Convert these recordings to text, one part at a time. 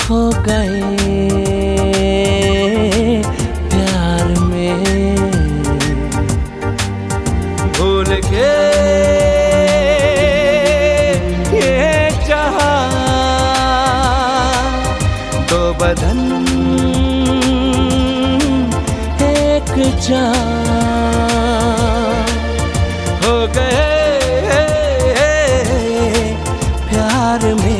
खो गए प्यार में, भूल के ये जहां, दो बदन एक जान हो गए प्यार में।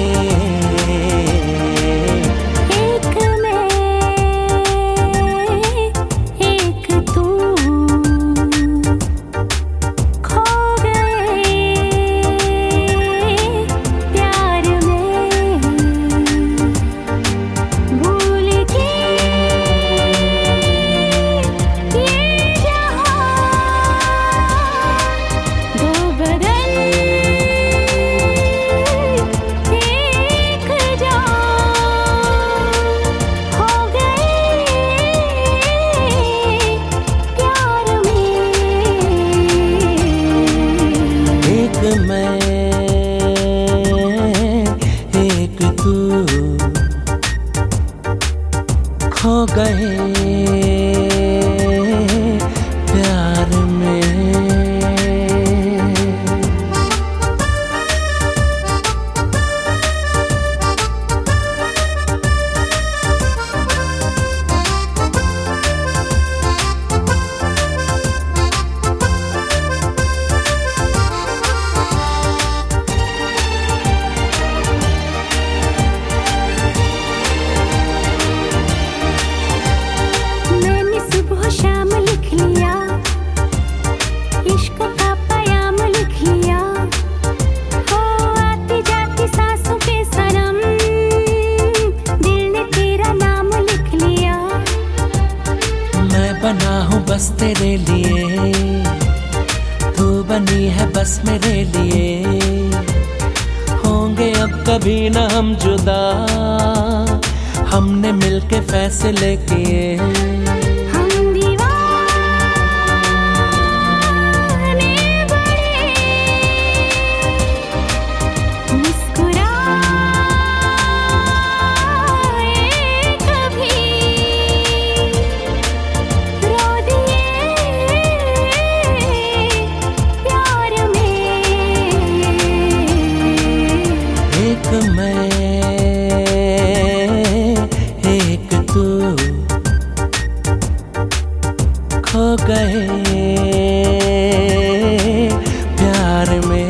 खो गए प्यार में। बना हूँ बस तेरे लिए, तू बनी है बस मेरे लिए। होंगे अब कभी न हम जुदा, हमने मिलके फैसले किए। एक मैं एक तू खो गए प्यार में।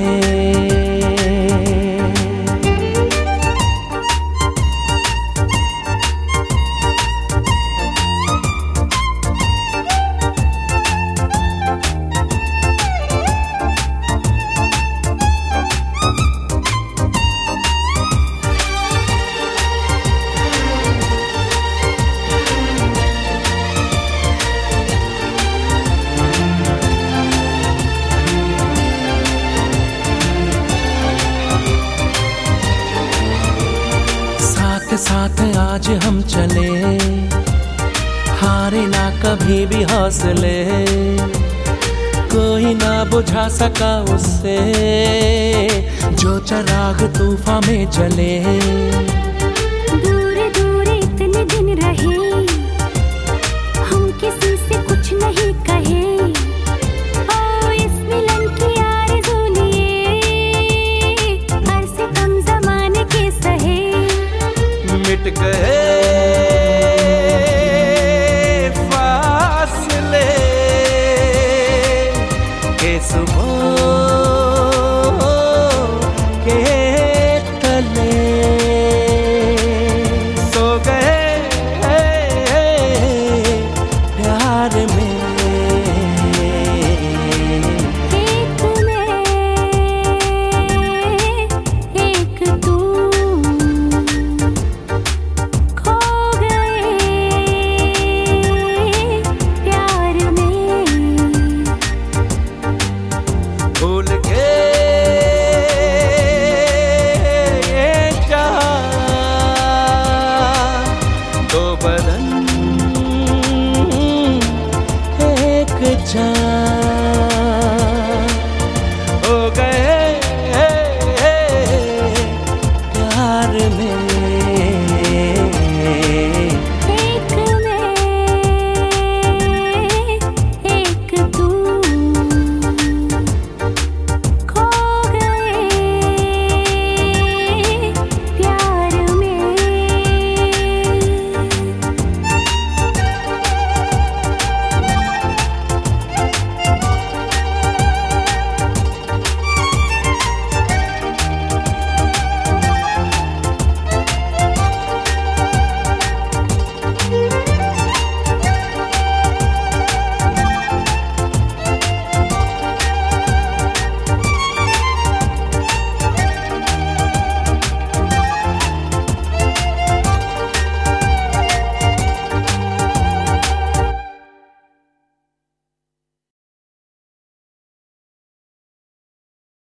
साथ आज हम चले, हारे ना कभी भी हौसले, कोई ना बुझा सका उससे जो चिराग तूफान में जले।